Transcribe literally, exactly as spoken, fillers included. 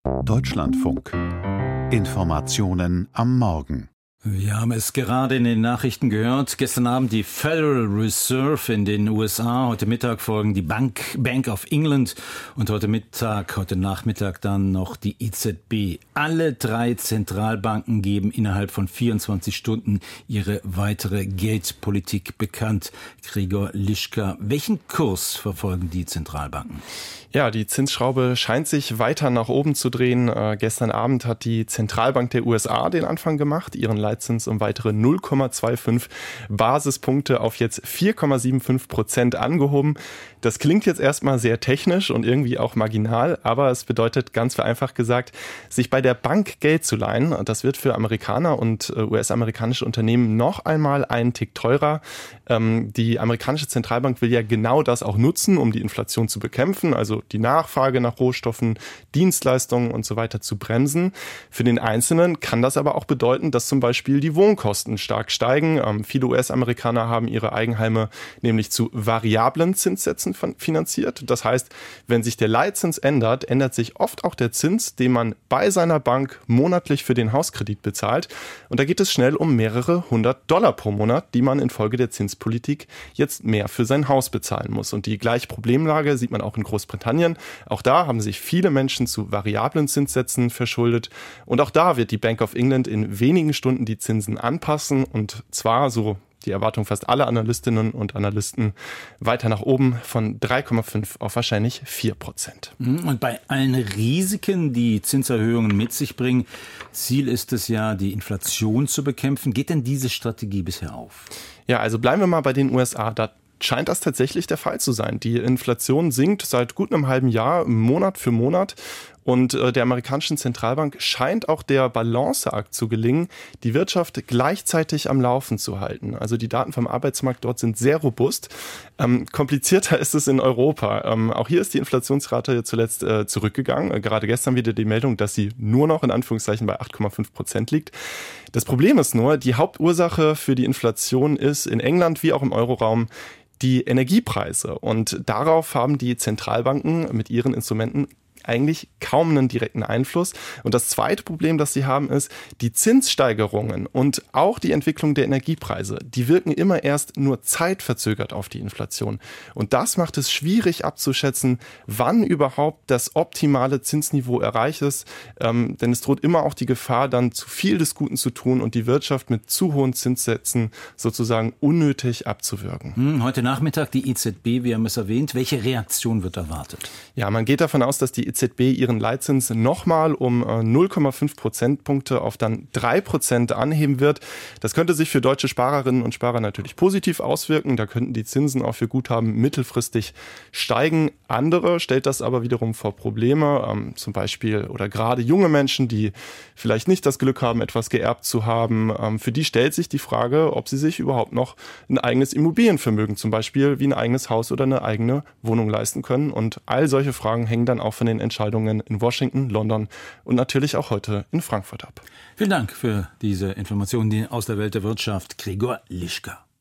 Deutschlandfunk. Informationen am Morgen. Wir haben es gerade in den Nachrichten gehört. Gestern Abend die Federal Reserve in den U S A. Heute Mittag folgen die Bank, Bank of England. Und heute Mittag, heute Nachmittag dann noch die E Z B. Alle drei Zentralbanken geben innerhalb von vierundzwanzig Stunden ihre weitere Geldpolitik bekannt. Gregor Lischka, welchen Kurs verfolgen die Zentralbanken? Ja, die Zinsschraube scheint sich weiter nach oben zu drehen. Äh, gestern Abend hat die Zentralbank der U S A den Anfang gemacht, ihren Leitzins um weitere null Komma fünfundzwanzig Basispunkte auf jetzt vier Komma fünfundsiebzig Prozent angehoben. Das klingt jetzt erstmal sehr technisch und irgendwie auch marginal, aber es bedeutet ganz vereinfacht gesagt, sich bei der Bank Geld zu leihen. Das wird für Amerikaner und U S-amerikanische Unternehmen noch einmal einen Tick teurer. Ähm, die amerikanische Zentralbank will ja genau das auch nutzen, um die Inflation zu bekämpfen, also die Nachfrage nach Rohstoffen, Dienstleistungen und so weiter zu bremsen. Für den Einzelnen kann das aber auch bedeuten, dass zum Beispiel die Wohnkosten stark steigen. Ähm, viele U S-Amerikaner haben ihre Eigenheime nämlich zu variablen Zinssätzen finanziert. Das heißt, wenn sich der Leitzins ändert, ändert sich oft auch der Zins, den man bei seiner Bank monatlich für den Hauskredit bezahlt. Und da geht es schnell um mehrere hundert Dollar pro Monat, die man infolge der Zinspolitik jetzt mehr für sein Haus bezahlen muss. Und die gleiche Problemlage sieht man auch in Großbritannien. Auch da haben sich viele Menschen zu variablen Zinssätzen verschuldet. Und auch da wird die Bank of England in wenigen Stunden die Zinsen anpassen. Und zwar, so die Erwartung fast aller Analystinnen und Analysten, weiter nach oben von drei Komma fünf auf wahrscheinlich vier Prozent. Und bei allen Risiken, die Zinserhöhungen mit sich bringen, Ziel ist es ja, die Inflation zu bekämpfen. Geht denn diese Strategie bisher auf? Ja, also bleiben wir mal bei den U S A. Da scheint das tatsächlich der Fall zu sein. Die Inflation sinkt seit gut einem halben Jahr, Monat für Monat. Und äh, der amerikanischen Zentralbank scheint auch der Balanceakt zu gelingen, die Wirtschaft gleichzeitig am Laufen zu halten. Also die Daten vom Arbeitsmarkt dort sind sehr robust. Ähm, komplizierter ist es in Europa. Ähm, auch hier ist die Inflationsrate zuletzt äh, zurückgegangen. Äh, gerade gestern wieder die Meldung, dass sie nur noch in Anführungszeichen bei acht Komma fünf Prozent liegt. Das Problem ist nur, die Hauptursache für die Inflation ist in England wie auch im Euroraum die Energiepreise. Und darauf haben die Zentralbanken mit ihren Instrumenten eigentlich kaum einen direkten Einfluss. Und das zweite Problem, das sie haben, ist, die Zinssteigerungen und auch die Entwicklung der Energiepreise, die wirken immer erst nur zeitverzögert auf die Inflation. Und das macht es schwierig abzuschätzen, wann überhaupt das optimale Zinsniveau erreicht ist. Ähm, denn es droht immer auch die Gefahr, dann zu viel des Guten zu tun und die Wirtschaft mit zu hohen Zinssätzen sozusagen unnötig abzuwürgen. Hm, heute Nachmittag die E Z B, wir haben es erwähnt. Welche Reaktion wird erwartet? Ja, man geht davon aus, dass die E Z B ihren Leitzins nochmal um null Komma fünf Prozentpunkte auf dann drei Prozent anheben wird. Das könnte sich für deutsche Sparerinnen und Sparer natürlich positiv auswirken. Da könnten die Zinsen auch für Guthaben mittelfristig steigen. Andere stellt das aber wiederum vor Probleme. Ähm, zum Beispiel oder gerade junge Menschen, die vielleicht nicht das Glück haben, etwas geerbt zu haben. Ähm, für die stellt sich die Frage, ob sie sich überhaupt noch ein eigenes Immobilienvermögen, zum Beispiel wie ein eigenes Haus oder eine eigene Wohnung leisten können. Und all solche Fragen hängen dann auch von den Entscheidungen in Washington, London und natürlich auch heute in Frankfurt ab. Vielen Dank für diese Informationen aus der Welt der Wirtschaft, Gregor Lischka.